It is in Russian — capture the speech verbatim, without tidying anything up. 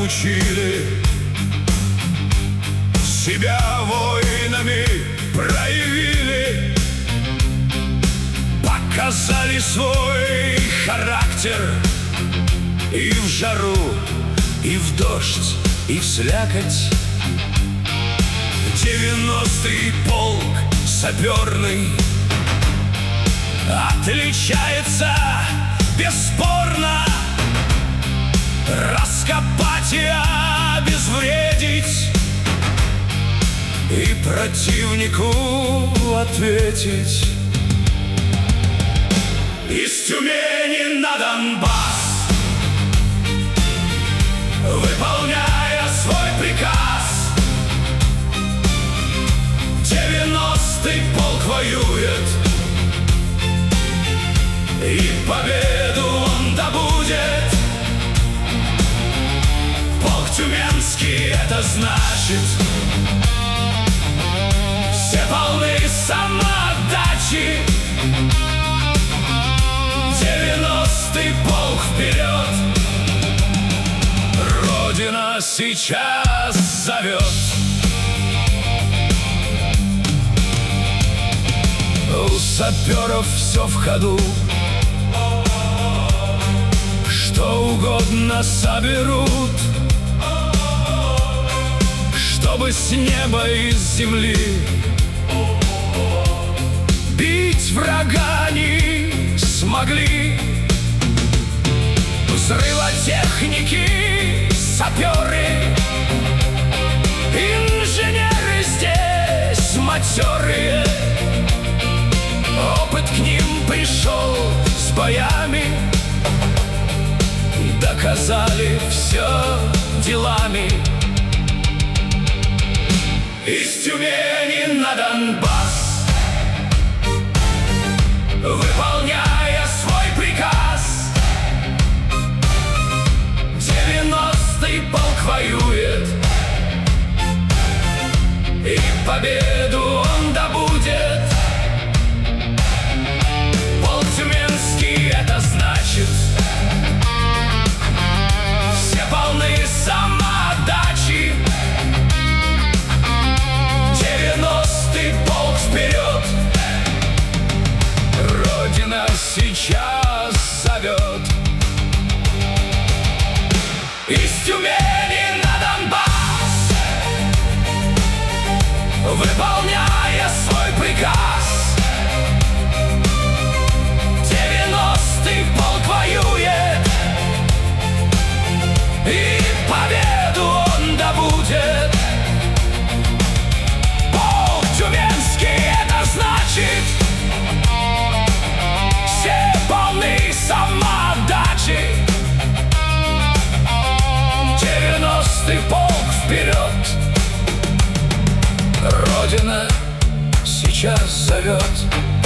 учили, себя воинами проявили, показали свой характер и в жару, и в дождь, и в слякоть. Девяностый полк саперный отличается бесспорно. Раскопать и обезвредить, и противнику ответить. Из Тюмени на Донбасс, выполняя свой приказ, девяностый полк воюет, и победу он добудет. Полк тюменский — это значит, все полны самоотдачи. Девяностый полк вперед, Родина сейчас зовет. У саперов все в ходу, что угодно соберут, чтобы с неба и с земли бить врага не смогли. Взрывотехники, саперы, инженеры здесь матерые. Опыт к ним пришел с боями, доказали все делами. Из Тюмени на Донбасс, выполняя свой приказ, девяностый полк воюет, и победу он добудет. Полк тюменский — это значит, все полны самоотдачи. Девяностый полк вперед, Родина сейчас зовет. Из Тюмени на Донбасс, выполняя свой приказ, девяностый полк воюет, и победу он добудет. Полк тюменский — это значит, все полны самоотдачи. Девяностый полк вперед, Родина сейчас зовет.